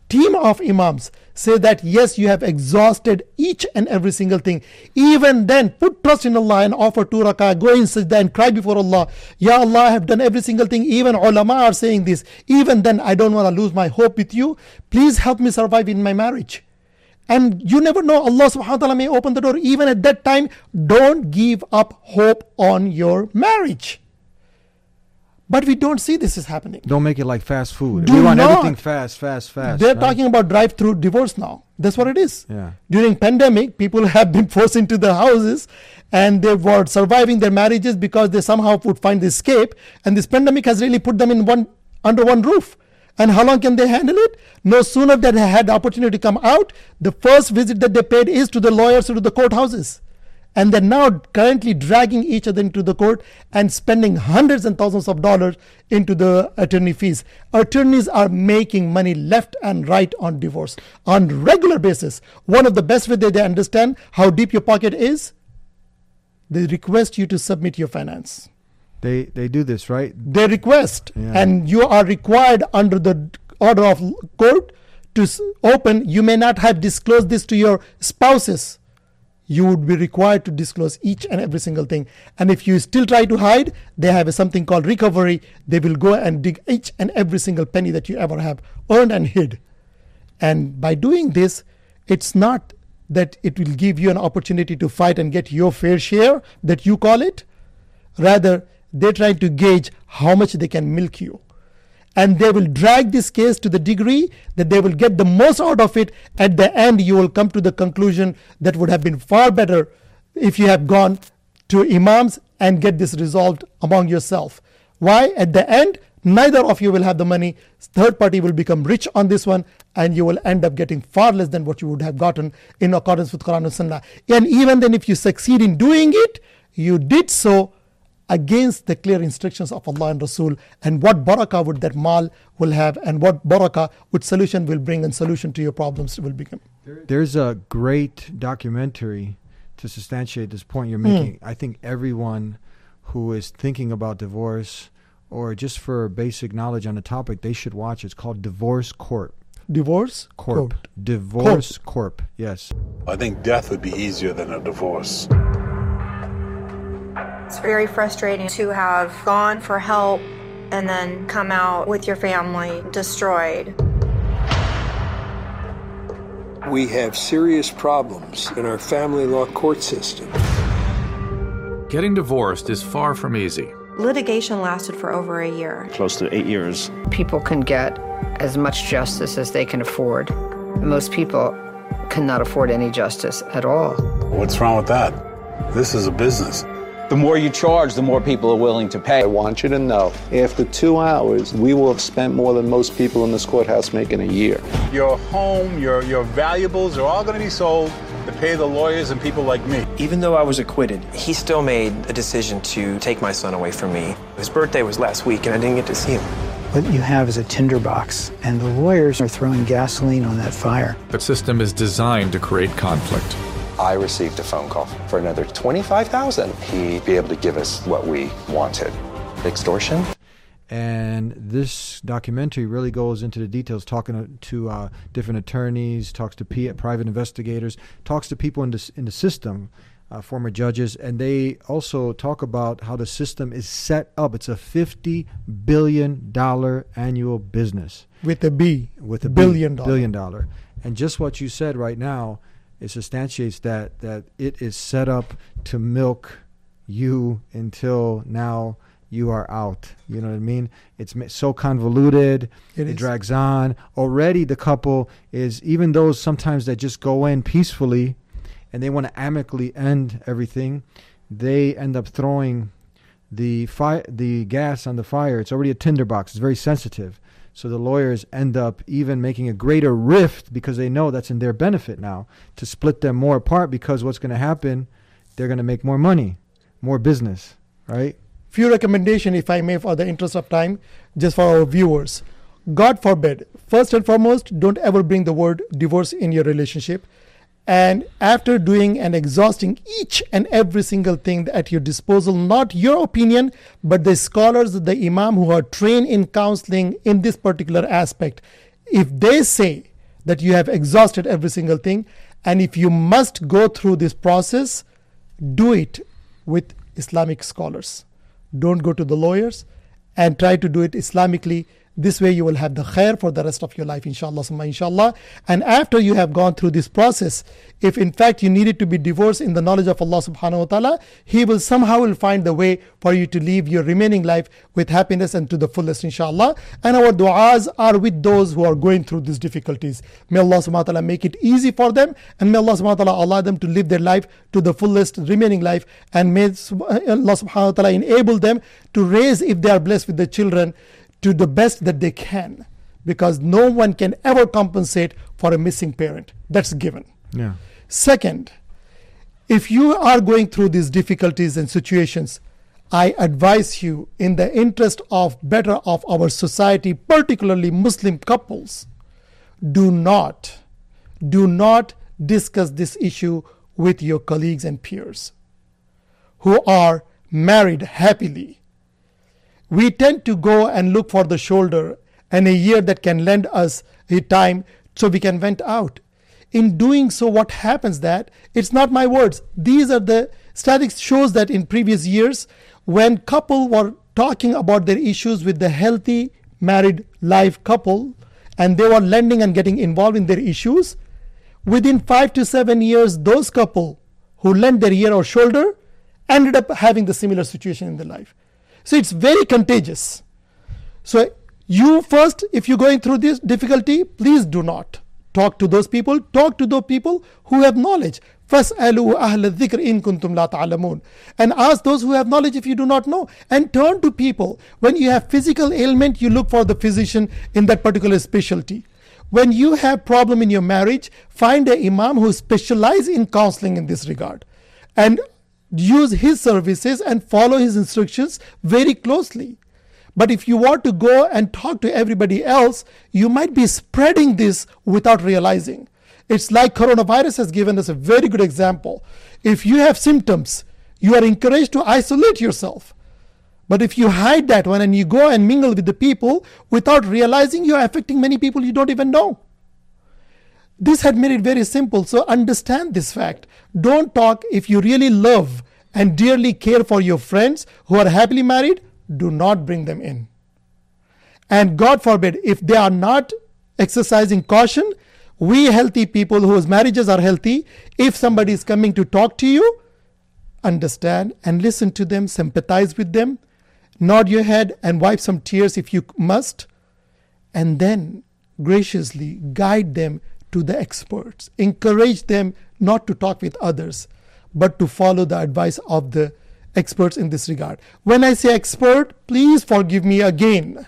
team of imams say that yes, you have exhausted each and every single thing, even then put trust in Allah and offer 2 rak'ah, go in sajda and cry before Allah. Ya Allah, I have done every single thing. Even ulama are saying this. Even then, I don't want to lose my hope with you. Please help me survive in my marriage. And you never know, Allah subhanahu wa ta'ala may open the door. Even at that time, don't give up hope on your marriage. But we don't see this is happening. Don't make it like fast food. Do We want not. everything fast. They're right? talking about drive-through divorce now. That's what it is. Yeah. During pandemic, people have been forced into the houses and they were surviving their marriages because they somehow would find the escape. And this pandemic has really put them in under one roof. And how long can they handle it? No sooner than they had the opportunity to come out, the first visit that they paid is to the lawyers or to the courthouses. And they're now currently dragging each other into the court and spending hundreds and thousands of dollars into the attorney fees. Attorneys are making money left and right on divorce on regular basis. One of the best way they understand how deep your pocket is, they request you to submit your finance. They do this, right? They request, Yeah. and you are required under the order of court to open. You may not have disclosed this to your spouses. You would be required to disclose each and every single thing. And if you still try to hide, they have something called recovery. They will go and dig each and every single penny that you ever have earned and hid. And by doing this, it's not that it will give you an opportunity to fight and get your fair share that you call it. Rather, they're trying to gauge how much they can milk you. And they will drag this case to the degree that they will get the most out of it. At the end, you will come to the conclusion that would have been far better if you have gone to imams and get this resolved among yourself. Why? At the end, neither of you will have the money. Third party will become rich on this one, and you will end up getting far less than what you would have gotten in accordance with Quran and Sunnah. And even then, if you succeed in doing it, you did so against the clear instructions of Allah and Rasul, and what barakah would that mal will have, and what barakah would solution will bring, and solution to your problems will become. There's a great documentary to substantiate this point you're making. I think everyone who is thinking about divorce or just for basic knowledge on the topic, they should watch. It's called Divorce Corp. Divorce Corp. Divorce Corp. Yes. I think death would be easier than a divorce. It's very frustrating to have gone for help and then come out with your family destroyed. We have serious problems in our family law court system. Getting divorced is far from easy. Litigation lasted for over a year. Close to 8 years. People can get as much justice as they can afford. Most people cannot afford any justice at all. What's wrong with that? This is a business. The more you charge, the more people are willing to pay. I want you to know, after 2 hours, we will have spent more than most people in this courthouse make in a year. Your home, your valuables are all going to be sold to pay the lawyers and people like me. Even though I was acquitted, he still made a decision to take my son away from me. His birthday was last week and I didn't get to see him. What you have is a tinderbox, and the lawyers are throwing gasoline on that fire. The system is designed to create conflict. I received a phone call for another $25,000. He'd be able to give us what we wanted. Extortion? And this documentary really goes into the details, talking to different attorneys, talks to private investigators, talks to people in the system, former judges, and they also talk about how the system is set up. It's a $50 billion annual business. With a B. With a billion dollar. And just what you said right now, it substantiates that it is set up to milk you until now you are out. You know what I mean? It's so convoluted. It drags on. Already the couple is, even those sometimes that just go in peacefully and they want to amicably end everything, they end up throwing the gas on the fire. It's already a tinderbox. It's very sensitive. So the lawyers end up even making a greater rift because they know that's in their benefit now to split them more apart, because what's going to happen, they're going to make more money, more business, right? Few recommendation, if I may, for the interest of time, just for our viewers. God forbid, first and foremost, don't ever bring the word divorce in your relationship. And after doing and exhausting each and every single thing at your disposal, not your opinion, but the scholars, the imam who are trained in counseling in this particular aspect, if they say that you have exhausted every single thing. And if you must go through this process, do it with Islamic scholars. Don't go to the lawyers, and try to do it Islamically. This way you will have the khair for the rest of your life, inshallah, summa inshallah. And after you have gone through this process, if in fact you needed to be divorced in the knowledge of Allah subhanahu wa ta'ala, He will somehow find the way for you to live your remaining life with happiness and to the fullest, inshallah. And our du'as are with those who are going through these difficulties. May Allah subhanahu wa ta'ala make it easy for them, and may Allah subhanahu wa ta'ala allow them to live their life to the fullest remaining life, and may Allah subhanahu wa ta'ala enable them to raise, if they are blessed with the children, to the best that they can, because no one can ever compensate for a missing parent. That's given. Yeah. Second, if you are going through these difficulties and situations, I advise you, in the interest of better of our society, particularly Muslim couples, do not discuss this issue with your colleagues and peers who are married happily. We tend to go and look for the shoulder and a year that can lend us a time so we can vent out. In doing so, what happens that, it's not my words, these are the statistics shows that in previous years, when couple were talking about their issues with the healthy married life couple, and they were lending and getting involved in their issues, within 5 to 7 years, those couple who lent their ear or shoulder ended up having the similar situation in their life. So it's very contagious. So you first, if you're going through this difficulty, please do not talk to those people. Talk to those people who have knowledge. فَاسْأَلُوا أَهْلَ الذِّكْرِ إِن كُنتُمْ لَا تَعْلَمُونَ. And ask those who have knowledge if you do not know. And turn to people. When you have physical ailment, you look for the physician in that particular specialty. When you have problem in your marriage, find an imam who specializes in counseling in this regard, and use his services and follow his instructions very closely. But if you want to go and talk to everybody else, you might be spreading this without realizing. It's like coronavirus has given us a very good example. If you have symptoms, you are encouraged to isolate yourself. But if you hide that one and you go and mingle with the people without realizing, you are affecting many people you don't even know. This had made it very simple. So understand this fact. Don't talk. If you really love and dearly care for your friends who are happily married, do not bring them in. And God forbid, if they are not exercising caution, we healthy people whose marriages are healthy, if somebody is coming to talk to you, understand and listen to them, sympathize with them, nod your head and wipe some tears if you must, and then graciously guide them to the experts. Encourage them not to talk with others, but to follow the advice of the experts in this regard. When I say expert, please forgive me again.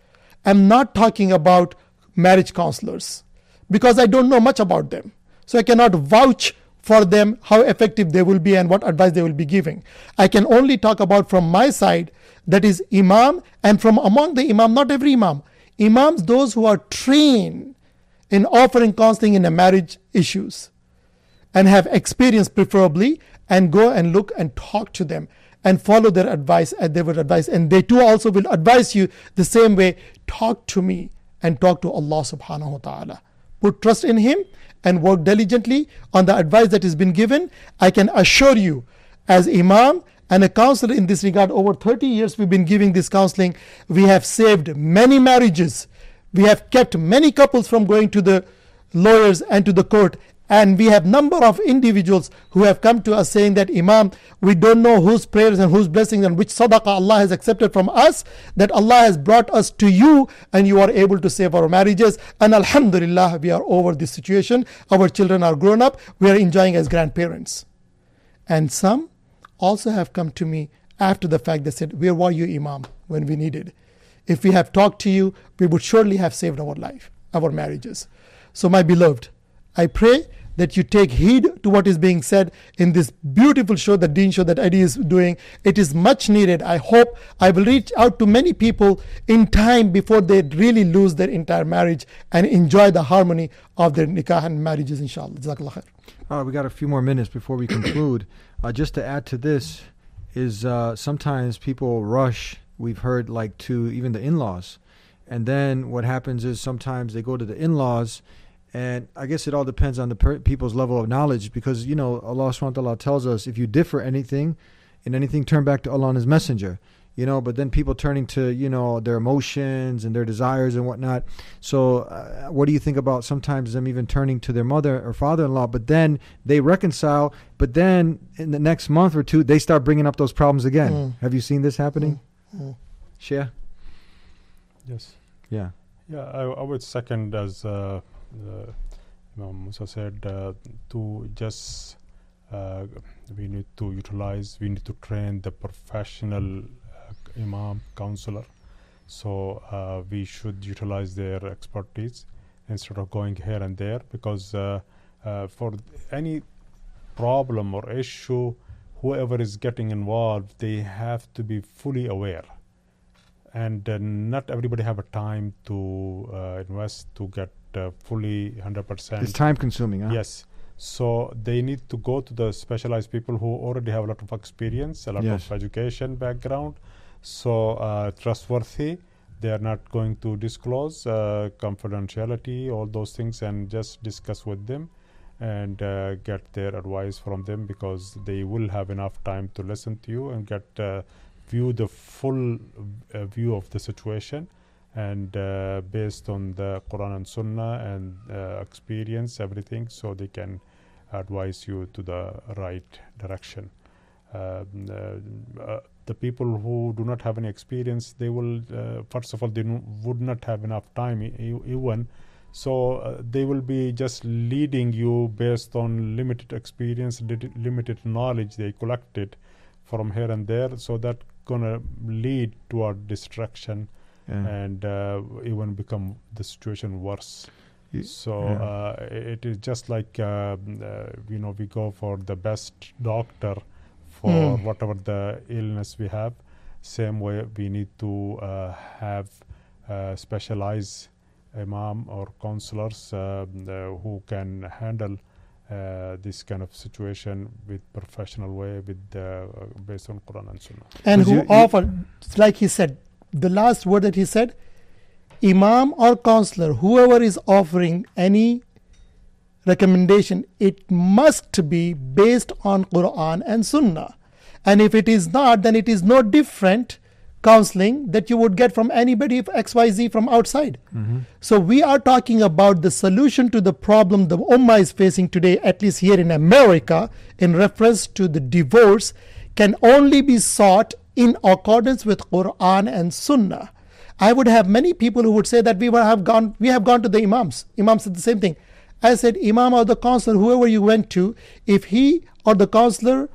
I'm not talking about marriage counselors, because I don't know much about them. So I cannot vouch for them how effective they will be and what advice they will be giving. I can only talk about from my side, that is imam, and from among the imam, not every imam. Imams, those who are trained in offering counseling in a marriage issues and have experience preferably, and go and look and talk to them and follow their advice as they would advise. And they too also will advise you the same way. Talk to me and talk to Allah subhanahu wa ta'ala. Put trust in Him and work diligently on the advice that has been given. I can assure you, as imam and a counselor in this regard, over 30 years we've been giving this counseling. We have saved many marriages. We have kept many couples from going to the lawyers and to the court. And we have number of individuals who have come to us saying that, Imam, we don't know whose prayers and whose blessings and which sadaqah Allah has accepted from us, that Allah has brought us to you and you are able to save our marriages. And alhamdulillah, we are over this situation. Our children are grown up. We are enjoying as grandparents. And some also have come to me after the fact. They said, where were you, Imam, when we needed? If we have talked to you, we would surely have saved our life, our marriages. So my beloved, I pray that you take heed to what is being said in this beautiful show, the Deen Show that Eddie is doing. It is much needed. I hope I will reach out to many people in time before they really lose their entire marriage and enjoy the harmony of their nikah and marriages, inshallah. Jazakallah khair. All right, we got a few more minutes before we conclude. Just to add to this is sometimes people rush, we've heard, like to even the in-laws. And then what happens is sometimes they go to the in-laws And I guess it all depends on the people's level of knowledge, because, you know, Allah subhanahu wa ta'ala tells us, if you differ in anything, turn back to Allah and His Messenger. You know, but then people turning to, you know, their emotions and their desires and whatnot. So what do you think about sometimes them even turning to their mother or father-in-law, but then they reconcile, but then in the next month or two, they start bringing up those problems again. Have you seen this happening? Shia? Yes. Yeah. Yeah, I would second, as Imam Musa said, to just we need to train the professional imam, counselor. So we should utilize their expertise instead of going here and there, because for any problem or issue, whoever is getting involved, they have to be fully aware. And not everybody have a time to invest to get fully 100%. It's time consuming, huh? Yes. So they need to go to the specialized people who already have a lot of experience, a lot of education background. So trustworthy. They are not going to disclose confidentiality, all those things, and just discuss with them and get their advice from them, because they will have enough time to listen to you and get view the full view of the situation, and based on the Quran and Sunnah and experience, everything, so they can advise you to the right direction. The people who do not have any experience, they will first of all, they would not have enough time even, so they will be just leading you based on limited experience, limited knowledge they collected from here and there, so that gonna lead toward distraction and even become the situation worse. So it is just like you know, we go for the best doctor for whatever the illness we have. Same way, we need to have specialized imam or counselors who can handle this kind of situation with professional way, with based on Quran and Sunnah. And who offer, like he said, the last word that he said, imam or counselor, whoever is offering any recommendation, it must be based on Quran and Sunnah. And if it is not, then it is no different counseling that you would get from anybody of XYZ from outside. So we are talking about the solution to the problem the Ummah is facing today, at least here in America, in reference to the divorce, can only be sought in accordance with Quran and Sunnah. I would have many people who would say that we have gone to the imams. Imams said the same thing. I said, imam or the counselor, whoever you went to, if he or the counselor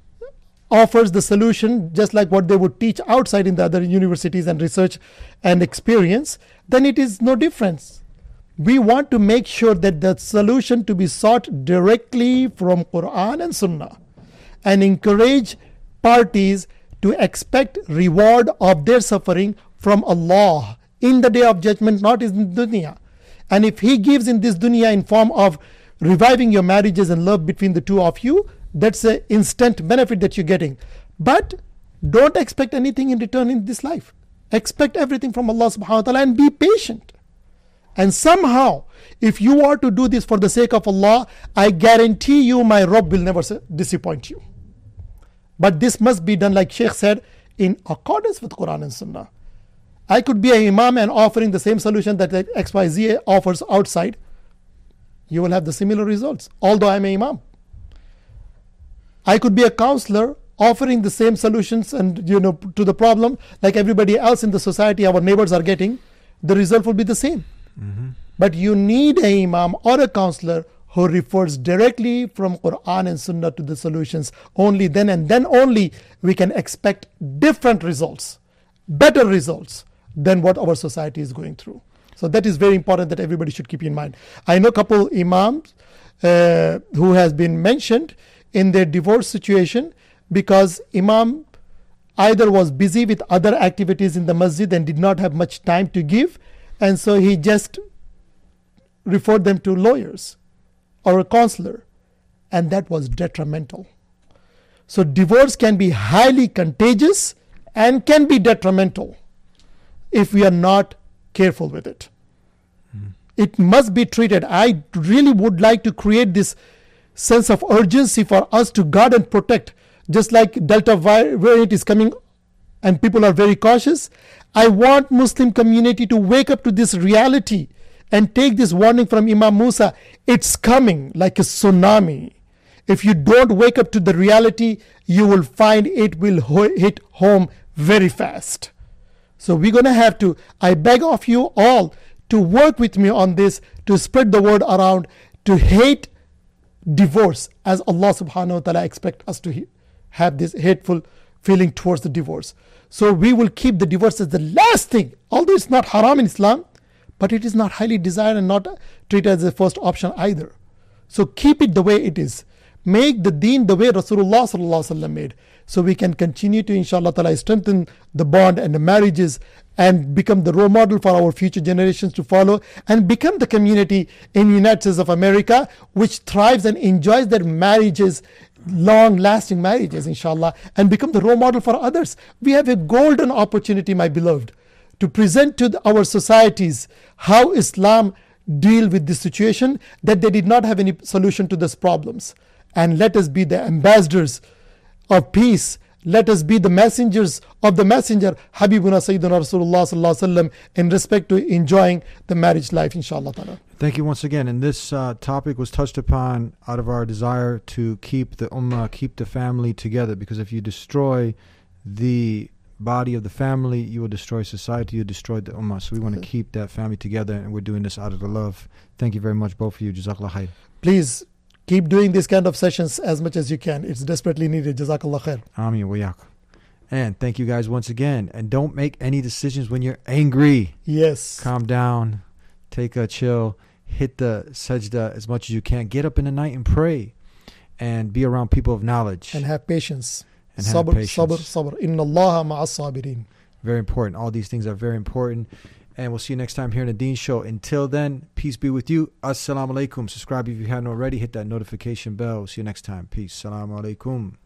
offers the solution just like what they would teach outside in the other universities and research and experience, then it is no difference. We want to make sure that the solution to be sought directly from Quran and Sunnah, and encourage parties to expect reward of their suffering from Allah in the day of judgment, not in dunya. And if He gives in this dunya in form of reviving your marriages and love between the two of you, that's an instant benefit that you're getting. But don't expect anything in return in this life. Expect everything from Allah subhanahu wa ta'ala and be patient. And somehow, if you are to do this for the sake of Allah, I guarantee you my Rabb will never disappoint you. But this must be done, like Sheikh said, in accordance with Quran and Sunnah. I could be an imam and offering the same solution that XYZ offers outside. You will have the similar results, although I'm an imam. I could be a counselor offering the same solutions and to the problem like everybody else in the society, our neighbors are getting. The result will be the same. But you need an imam or a counselor who refers directly from Quran and Sunnah to the solutions. Only then and then only we can expect different results, better results than what our society is going through. So that is very important that everybody should keep in mind. I know a couple imams who has been mentioned in their divorce situation because imam either was busy with other activities in the masjid and did not have much time to give, and so he just referred them to lawyers or a counselor, and that was detrimental. So divorce can be highly contagious and can be detrimental if we are not careful with it. It must be treated. I really would like to create this sense of urgency for us to guard and protect. Just like Delta variant is coming and people are very cautious, I want Muslim community to wake up to this reality and take this warning from Imam Musa. It's coming like a tsunami. If you don't wake up to the reality, you will find it will hit home very fast. So we're going to have to, I beg of you all to work with me on this, to spread the word around, to hate divorce as Allah subhanahu wa ta'ala expects us to have this hateful feeling towards the divorce. So we will keep the divorce as the last thing, although it's not haram in Islam, but it is not highly desired and not treated as the first option either. So keep it the way it is. Make the deen the way Rasulullah sallallahu alaihi wasallam made, so we can continue to, inshallah ta'ala, strengthen the bond and the marriages and become the role model for our future generations to follow, and become the community in the United States of America which thrives and enjoys their marriages, long-lasting marriages, inshallah, and become the role model for others. We have a golden opportunity, my beloved, to present to our societies how Islam deal with this situation, that they did not have any solution to these problems. And let us be the ambassadors of peace. Let us be the messengers of the messenger, Habibuna Sayyidina Rasulullah sallallahu alaihi wasallam, in respect to enjoying the marriage life, inshallah ta'ala. Thank you once again. And this topic was touched upon out of our desire to keep the ummah, keep the family together. Because if you destroy the body of the family, you will destroy society, you destroy the ummah. So we want to keep that family together, and we're doing this out of the love. Thank you very much, both of you. Jazakallah khair. Please keep doing these kind of sessions as much as you can. It's desperately needed. Jazakallah khair. Ameen wa yak. And thank you guys once again. And don't make any decisions when you're angry. Yes. Calm down. Take a chill. Hit the sajda as much as you can. Get up in the night and pray. And be around people of knowledge. And have patience. And sabr, have patience. sabr. Inna Allaha ma'as sabirin. Very important. All these things are very important. And we'll see you next time here in the Deen Show. Until then, peace be with you. Assalamu alaikum. Subscribe if you haven't already. Hit that notification bell. See you next time. Peace. Assalamu alaikum.